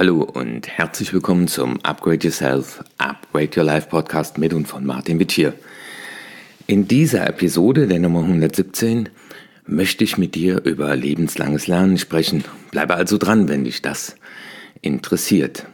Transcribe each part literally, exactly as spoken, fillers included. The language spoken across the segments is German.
Hallo und herzlich willkommen zum Upgrade Yourself, Upgrade Your Life Podcast mit und von Martin Witt hier. In dieser Episode, der Nummer hundertsiebzehn, möchte ich mit dir über lebenslanges Lernen sprechen. Bleibe also dran, wenn dich das interessiert.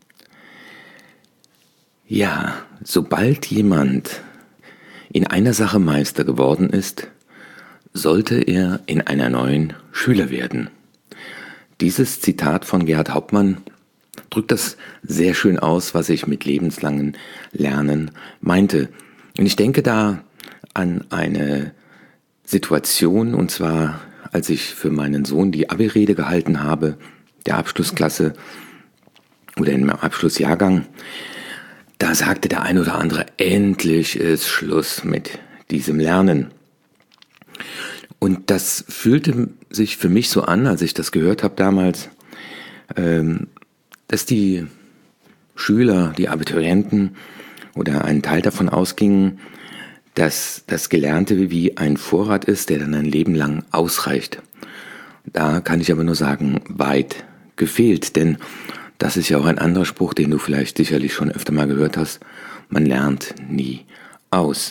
Ja, sobald jemand in einer Sache Meister geworden ist, sollte er in einer neuen Schüler werden. Dieses Zitat von Gerhard Hauptmann drückt das sehr schön aus, was ich mit lebenslangen Lernen meinte. Und ich denke da an eine Situation, und zwar als ich für meinen Sohn die Abi-Rede gehalten habe, der Abschlussklasse oder im Abschlussjahrgang. Da sagte der ein oder andere, endlich ist Schluss mit diesem Lernen. Und das fühlte sich für mich so an, als ich das gehört habe damals, ähm, dass die Schüler, die Abiturienten oder ein Teil davon ausgingen, dass das Gelernte wie ein Vorrat ist, der dann ein Leben lang ausreicht. Da kann ich aber nur sagen, weit gefehlt, denn das ist ja auch ein anderer Spruch, den du vielleicht sicherlich schon öfter mal gehört hast, man lernt nie aus.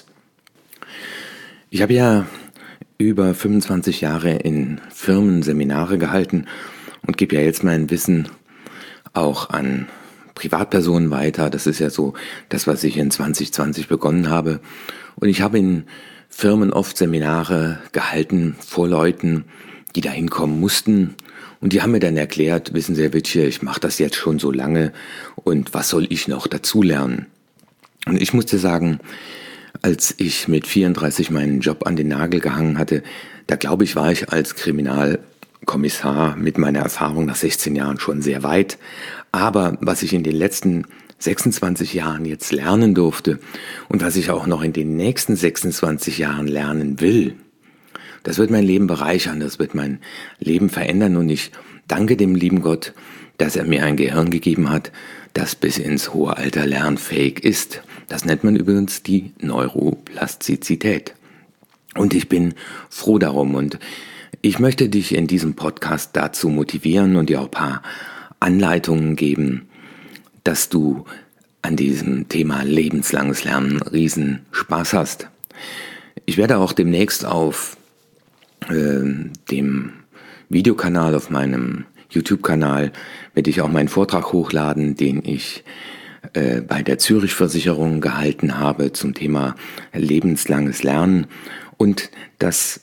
Ich habe ja über fünfundzwanzig Jahre in Firmen Seminare gehalten und gebe ja jetzt mein Wissen auch an Privatpersonen weiter. Das ist ja so das, was ich in zwanzig zwanzig begonnen habe. Und ich habe in Firmen oft Seminare gehalten vor Leuten, die da hinkommen mussten. Und die haben mir dann erklärt, wissen Sie, Herr Wittche, ich mache das jetzt schon so lange und was soll ich noch dazulernen? Und ich musste sagen, als ich mit vierunddreißig meinen Job an den Nagel gehangen hatte, da glaube ich, war ich als Kriminalkommissar mit meiner Erfahrung nach sechzehn Jahren schon sehr weit. Aber was ich in den letzten sechsundzwanzig Jahren jetzt lernen durfte und was ich auch noch in den nächsten sechsundzwanzig Jahren lernen will, das wird mein Leben bereichern, das wird mein Leben verändern. Und ich danke dem lieben Gott, dass er mir ein Gehirn gegeben hat, das bis ins hohe Alter lernfähig ist. Das nennt man übrigens die Neuroplastizität. Und ich bin froh darum. Und ich möchte dich in diesem Podcast dazu motivieren und dir auch ein paar Anleitungen geben, dass du an diesem Thema lebenslanges Lernen riesen Spaß hast. Ich werde auch demnächst auf äh, dem Videokanal, auf meinem YouTube-Kanal, werde ich auch meinen Vortrag hochladen, den ich äh, bei der Zürich-Versicherung gehalten habe zum Thema lebenslanges Lernen. Und das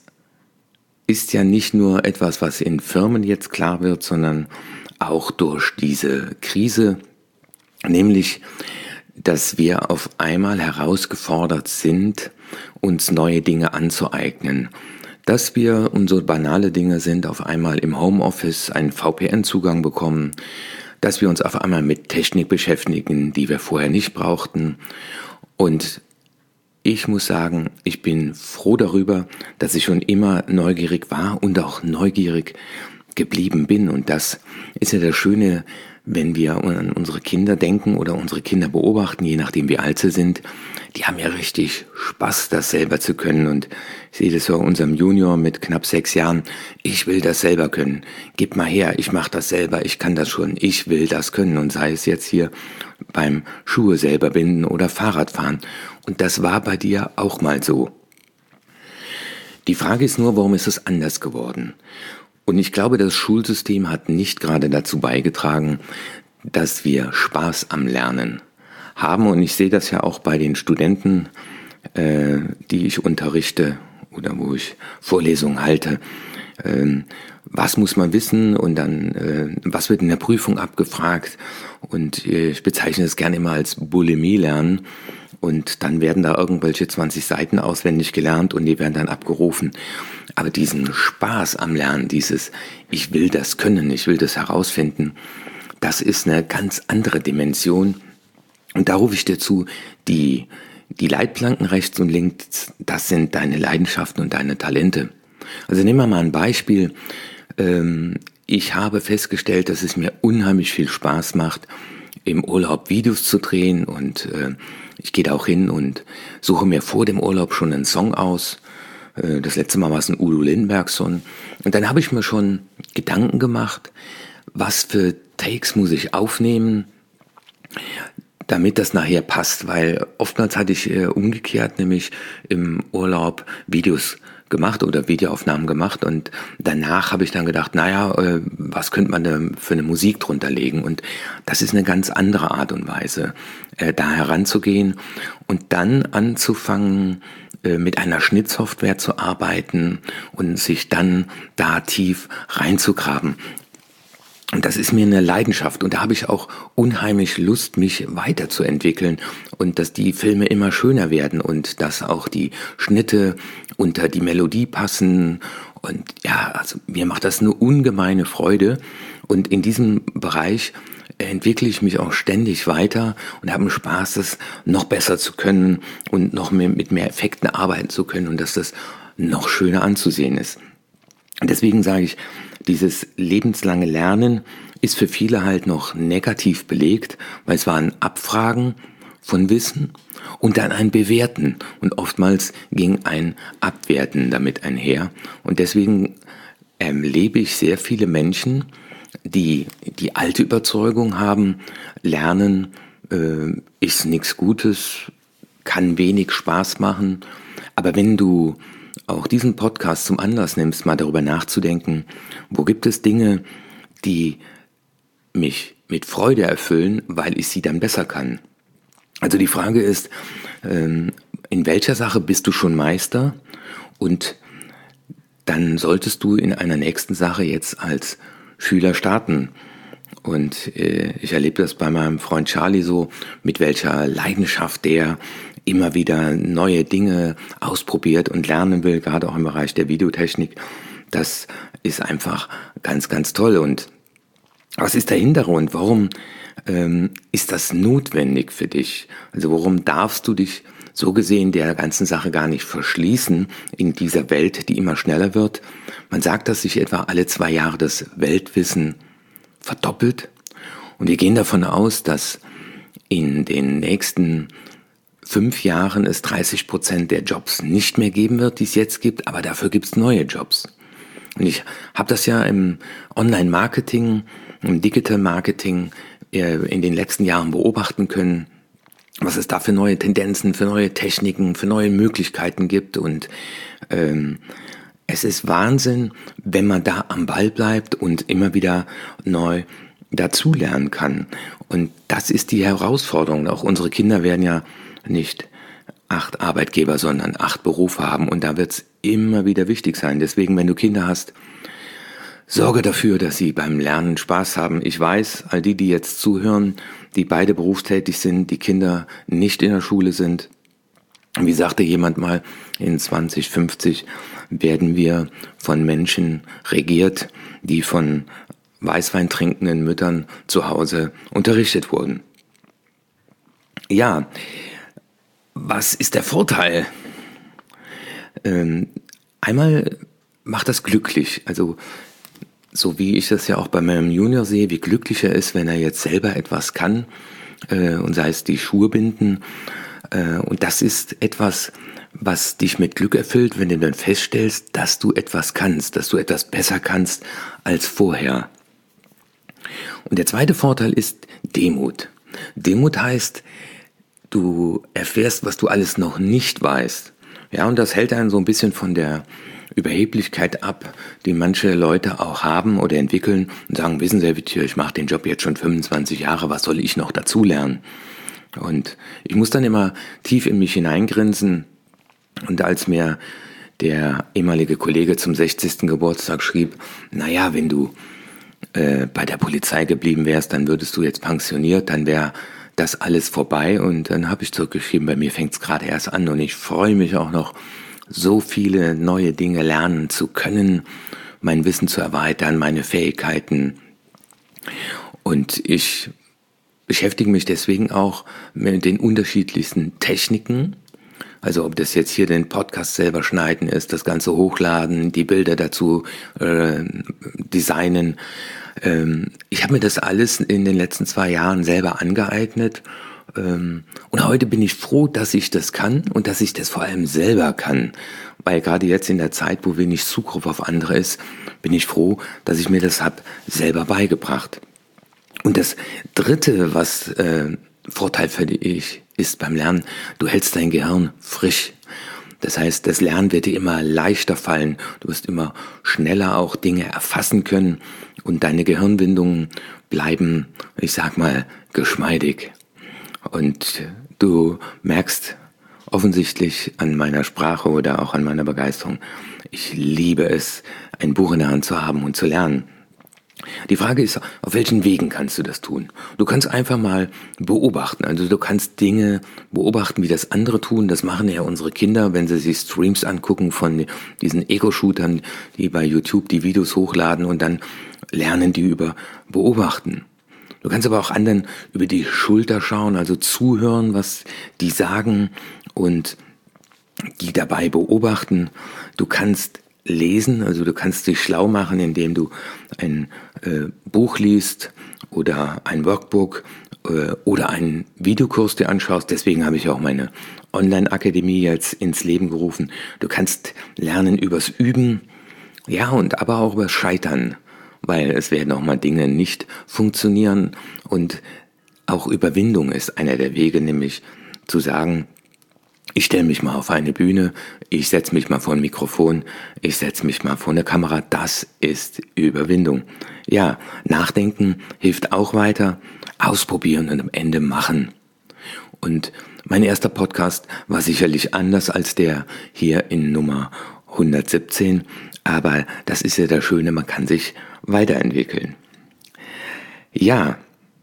ist ja nicht nur etwas, was in Firmen jetzt klar wird, sondern auch durch diese Krise, nämlich, dass wir auf einmal herausgefordert sind, uns neue Dinge anzueignen. Dass wir, und so banale Dinge sind, auf einmal im Homeoffice einen V P N-Zugang bekommen, dass wir uns auf einmal mit Technik beschäftigen, die wir vorher nicht brauchten. Und ich muss sagen, ich bin froh darüber, dass ich schon immer neugierig war und auch neugierig geblieben bin. Und das ist ja das Schöne, wenn wir an unsere Kinder denken oder unsere Kinder beobachten, je nachdem wie alt sie sind, die haben ja richtig Spaß, das selber zu können. Und ich sehe das bei unserem Junior mit knapp sechs Jahren. Ich will das selber können. Gib mal her, ich mache das selber, ich kann das schon, ich will das können. Und sei es jetzt hier beim Schuhe selber binden oder Fahrradfahren. Und das war bei dir auch mal so. Die Frage ist nur, warum ist es anders geworden? Und ich glaube, das Schulsystem hat nicht gerade dazu beigetragen, dass wir Spaß am Lernen haben. Und ich sehe das ja auch bei den Studenten, äh, die ich unterrichte oder wo ich Vorlesungen halte. Ähm, was muss man wissen und dann, äh, was wird in der Prüfung abgefragt? Und ich bezeichne es gerne immer als Bulimie-Lernen. Und dann werden da irgendwelche zwanzig Seiten auswendig gelernt und die werden dann abgerufen. Aber diesen Spaß am Lernen, dieses ich will das können, ich will das herausfinden, das ist eine ganz andere Dimension. Und da rufe ich dir zu, die, die Leitplanken rechts und links, das sind deine Leidenschaften und deine Talente. Also nehmen wir mal ein Beispiel. Ich habe festgestellt, dass es mir unheimlich viel Spaß macht, im Urlaub Videos zu drehen und ich gehe da auch hin und suche mir vor dem Urlaub schon einen Song aus. Das letzte Mal war es ein Udo Lindenberg-Song. Und dann habe ich mir schon Gedanken gemacht, was für Takes muss ich aufnehmen, damit das nachher passt, weil oftmals hatte ich äh, umgekehrt, nämlich im Urlaub Videos gemacht oder Videoaufnahmen gemacht und danach habe ich dann gedacht, naja, äh, was könnte man da für eine Musik drunter legen? Und das ist eine ganz andere Art und Weise, äh, da heranzugehen und dann anzufangen, äh, mit einer Schnittsoftware zu arbeiten und sich dann da tief reinzugraben. Und das ist mir eine Leidenschaft und da habe ich auch unheimlich Lust, mich weiterzuentwickeln und dass die Filme immer schöner werden und dass auch die Schnitte unter die Melodie passen. Und ja, also mir macht das eine ungemeine Freude und in diesem Bereich entwickle ich mich auch ständig weiter und habe einen Spaß, das noch besser zu können und noch mehr mit mehr Effekten arbeiten zu können und dass das noch schöner anzusehen ist. Deswegen sage ich, dieses lebenslange Lernen ist für viele halt noch negativ belegt, weil es war ein Abfragen von Wissen und dann ein Bewerten und oftmals ging ein Abwerten damit einher und deswegen erlebe ich sehr viele Menschen, die die alte Überzeugung haben, Lernen äh, ist nichts Gutes, kann wenig Spaß machen, aber wenn du auch diesen Podcast zum Anlass nimmst, mal darüber nachzudenken, wo gibt es Dinge, die mich mit Freude erfüllen, weil ich sie dann besser kann. Also die Frage ist, in welcher Sache bist du schon Meister? Und dann solltest du in einer nächsten Sache jetzt als Schüler starten. Und ich erlebe das bei meinem Freund Charlie so, mit welcher Leidenschaft der immer wieder neue Dinge ausprobiert und lernen will, gerade auch im Bereich der Videotechnik. Das ist einfach ganz, ganz toll. Und was ist der Hintergrund? Warum ähm, ist das notwendig für dich? Also warum darfst du dich so gesehen der ganzen Sache gar nicht verschließen in dieser Welt, die immer schneller wird? Man sagt, dass sich etwa alle zwei Jahre das Weltwissen verdoppelt. Und wir gehen davon aus, dass in den nächsten fünf Jahren es dreißig Prozent der Jobs nicht mehr geben wird, die es jetzt gibt, aber dafür gibt es neue Jobs. Und ich habe das ja im Online-Marketing, im Digital-Marketing in den letzten Jahren beobachten können, was es da für neue Tendenzen, für neue Techniken, für neue Möglichkeiten gibt. Und ähm, es ist Wahnsinn, wenn man da am Ball bleibt und immer wieder neu dazulernen kann. Und das ist die Herausforderung. Auch unsere Kinder werden ja nicht acht Arbeitgeber, sondern acht Berufe haben. Und da wird es immer wieder wichtig sein. Deswegen, wenn du Kinder hast, sorge dafür, dass sie beim Lernen Spaß haben. Ich weiß, all die, die jetzt zuhören, die beide berufstätig sind, die Kinder nicht in der Schule sind. Wie sagte jemand mal, in zwanzig fünfzig werden wir von Menschen regiert, die von Weißwein trinkenden Müttern zu Hause unterrichtet wurden. Ja, was ist der Vorteil? Ähm, einmal macht das glücklich. Also so wie ich das ja auch bei meinem Junior sehe, wie glücklich er ist, wenn er jetzt selber etwas kann, äh, und sei es die Schuhe binden. Äh, und das ist etwas, was dich mit Glück erfüllt, wenn du dann feststellst, dass du etwas kannst, dass du etwas besser kannst als vorher. Und der zweite Vorteil ist Demut. Demut heißt, du erfährst, was du alles noch nicht weißt. Ja, und das hält einen so ein bisschen von der Überheblichkeit ab, die manche Leute auch haben oder entwickeln und sagen, wissen Sie, Herr Wittier, ich mache den Job jetzt schon fünfundzwanzig Jahre, was soll ich noch dazulernen? Und ich muss dann immer tief in mich hineingrinsen. Und als mir der ehemalige Kollege zum sechzigsten Geburtstag schrieb, naja, wenn du äh, bei der Polizei geblieben wärst, dann würdest du jetzt pensioniert, dann wäre das alles vorbei. Und dann habe ich zurückgeschrieben, bei mir fängt es gerade erst an und ich freue mich auch noch, so viele neue Dinge lernen zu können, mein Wissen zu erweitern, meine Fähigkeiten. Und ich beschäftige mich deswegen auch mit den unterschiedlichsten Techniken. Also ob das jetzt hier den Podcast selber schneiden ist, das Ganze hochladen, die Bilder dazu äh, designen. Ähm, ich habe mir das alles in den letzten zwei Jahren selber angeeignet. Ähm, und heute bin ich froh, dass ich das kann und dass ich das vor allem selber kann. Weil gerade jetzt in der Zeit, wo wenig Zugriff auf andere ist, bin ich froh, dass ich mir das habe selber beigebracht. Und das Dritte, was äh, Vorteil für dich ist beim Lernen, du hältst dein Gehirn frisch. Das heißt, das Lernen wird dir immer leichter fallen. Du wirst immer schneller auch Dinge erfassen können und deine Gehirnwindungen bleiben, ich sag mal, geschmeidig. Und du merkst offensichtlich an meiner Sprache oder auch an meiner Begeisterung, ich liebe es, ein Buch in der Hand zu haben und zu lernen. Die Frage ist, auf welchen Wegen kannst du das tun? Du kannst einfach mal beobachten. Also du kannst Dinge beobachten, wie das andere tun. Das machen ja unsere Kinder, wenn sie sich Streams angucken von diesen Ego-Shootern, die bei YouTube die Videos hochladen und dann lernen die über Beobachten. Du kannst aber auch anderen über die Schulter schauen, also zuhören, was die sagen und die dabei beobachten. Du kannst lesen, also du kannst dich schlau machen, indem du ein äh, Buch liest oder ein Workbook äh, oder einen Videokurs dir anschaust. Deswegen habe ich auch meine Online-Akademie jetzt ins Leben gerufen. Du kannst lernen übers Üben, ja, und aber auch übers Scheitern, weil es werden auch mal Dinge nicht funktionieren und auch Überwindung ist einer der Wege, nämlich zu sagen, ich stelle mich mal auf eine Bühne, ich setze mich mal vor ein Mikrofon, ich setze mich mal vor eine Kamera, das ist Überwindung. Ja, nachdenken hilft auch weiter, ausprobieren und am Ende machen. Und mein erster Podcast war sicherlich anders als der hier in Nummer hundertsiebzehn, aber das ist ja das Schöne, man kann sich weiterentwickeln. Ja,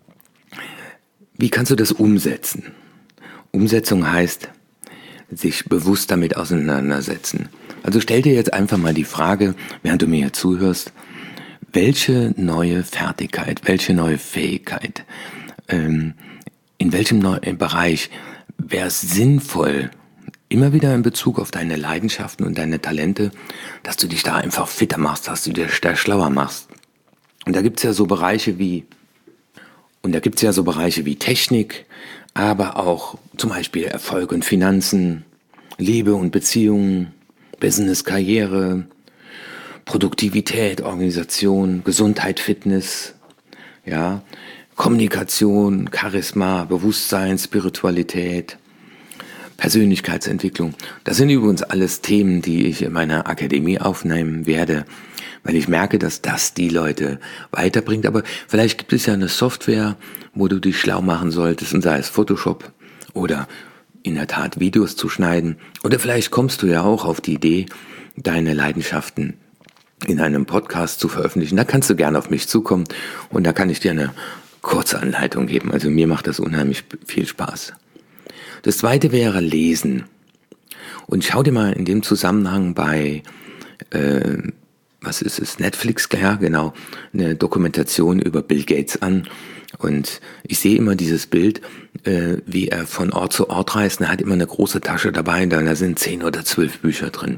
wie kannst du das umsetzen? Umsetzung heißt, sich bewusst damit auseinandersetzen. Also stell dir jetzt einfach mal die Frage, während du mir hier zuhörst, welche neue Fertigkeit, welche neue Fähigkeit, ähm, in welchem neuen Bereich wäre es sinnvoll, immer wieder in Bezug auf deine Leidenschaften und deine Talente, dass du dich da einfach fitter machst, dass du dich da schlauer machst. Und da gibt's ja so Bereiche wie, und da gibt's ja so Bereiche wie Technik, aber auch zum Beispiel Erfolg und Finanzen, Liebe und Beziehungen, Business, Karriere, Produktivität, Organisation, Gesundheit, Fitness, ja, Kommunikation, Charisma, Bewusstsein, Spiritualität, Persönlichkeitsentwicklung. Das sind übrigens alles Themen, die ich in meiner Akademie aufnehmen werde, weil ich merke, dass das die Leute weiterbringt. Aber vielleicht gibt es ja eine Software, wo du dich schlau machen solltest, und sei es Photoshop oder in der Tat Videos zu schneiden. Oder vielleicht kommst du ja auch auf die Idee, deine Leidenschaften in einem Podcast zu veröffentlichen. Da kannst du gerne auf mich zukommen und da kann ich dir eine kurze Anleitung geben. Also mir macht das unheimlich viel Spaß. Das zweite wäre Lesen. Und schau dir mal in dem Zusammenhang bei, äh, was ist es, Netflix, ja genau, eine Dokumentation über Bill Gates an. Und ich sehe immer dieses Bild, äh, wie er von Ort zu Ort reist. Und er hat immer eine große Tasche dabei, da sind zehn oder zwölf Bücher drin.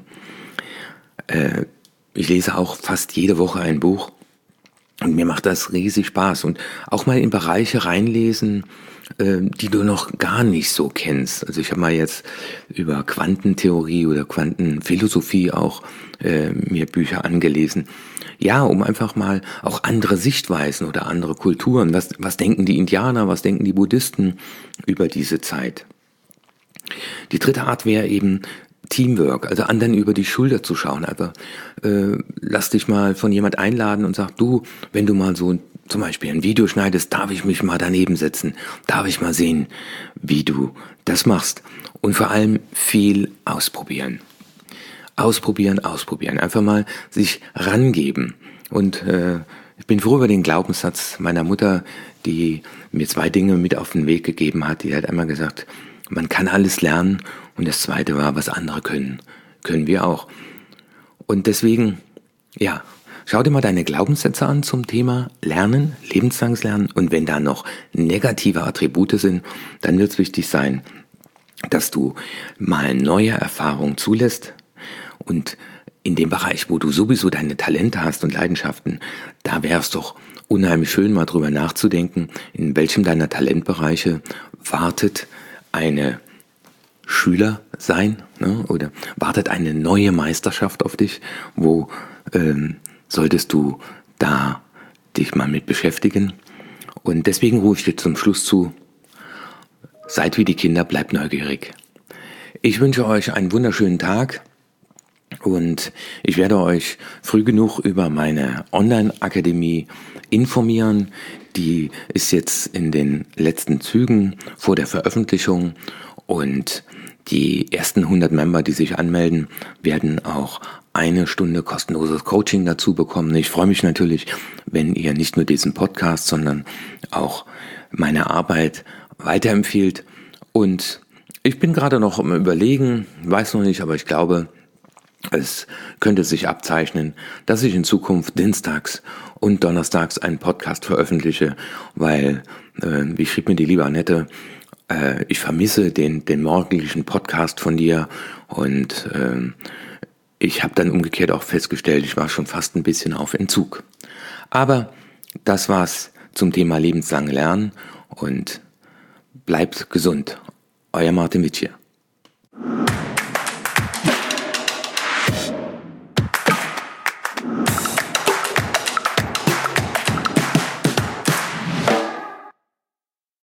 Äh, ich lese auch fast jede Woche ein Buch. Und mir macht das riesig Spaß. Und auch mal in Bereiche reinlesen, äh, die du noch gar nicht so kennst. Also ich habe mal jetzt über Quantentheorie oder Quantenphilosophie auch äh, mir Bücher angelesen. Ja, um einfach mal auch andere Sichtweisen oder andere Kulturen. Was, was denken die Indianer, was denken die Buddhisten über diese Zeit? Die dritte Art wäre eben Teamwork, also anderen über die Schulter zu schauen. Also äh, lass dich mal von jemand einladen und sag, du, wenn du mal so zum Beispiel ein Video schneidest, darf ich mich mal daneben setzen, darf ich mal sehen, wie du das machst. Und vor allem viel ausprobieren. Ausprobieren, ausprobieren. Einfach mal sich rangeben. Und äh, ich bin froh über den Glaubenssatz meiner Mutter, die mir zwei Dinge mit auf den Weg gegeben hat. Die hat einmal gesagt, man kann alles lernen. Und das zweite war, was andere können, können wir auch. Und deswegen, ja, schau dir mal deine Glaubenssätze an zum Thema Lernen, lebenslanges Lernen. Und wenn da noch negative Attribute sind, dann wird es wichtig sein, dass du mal neue Erfahrungen zulässt. Und in dem Bereich, wo du sowieso deine Talente hast und Leidenschaften, da wäre es doch unheimlich schön, mal drüber nachzudenken, in welchem deiner Talentbereiche wartet eine Schüler sein, ne? Oder wartet eine neue Meisterschaft auf dich, wo ähm, solltest du da dich mal mit beschäftigen. Und deswegen rufe ich dir zum Schluss zu, seid wie die Kinder, bleibt neugierig. Ich wünsche euch einen wunderschönen Tag und ich werde euch früh genug über meine Online-Akademie informieren. Die ist jetzt in den letzten Zügen vor der Veröffentlichung und die ersten hundert Member, die sich anmelden, werden auch eine Stunde kostenloses Coaching dazu bekommen. Ich freue mich natürlich, wenn ihr nicht nur diesen Podcast, sondern auch meine Arbeit weiterempfiehlt. Und ich bin gerade noch am Überlegen, weiß noch nicht, aber ich glaube, es könnte sich abzeichnen, dass ich in Zukunft dienstags und donnerstags einen Podcast veröffentliche, weil, äh, wie schrieb mir die liebe Annette, äh, ich vermisse den, den morgendlichen Podcast von dir und äh, ich habe dann umgekehrt auch festgestellt, ich war schon fast ein bisschen auf Entzug. Aber das war's zum Thema lebenslang Lernen und bleibt gesund. Euer Martin Witsch hier.